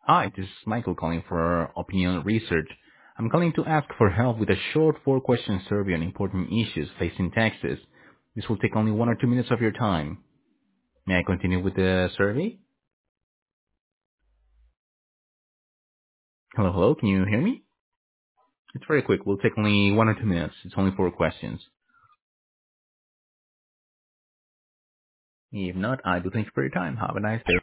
Hi, this is Michael calling for Opinion Research. I'm calling to ask for help with a short four-question survey on important issues facing Texas. This will take only 1 or 2 minutes of your time. May I continue with the survey? Hello, hello, can you hear me? It's very quick. We'll take only 1 or 2 minutes. It's only four questions. If not, I do thank you for your time. Have a nice day.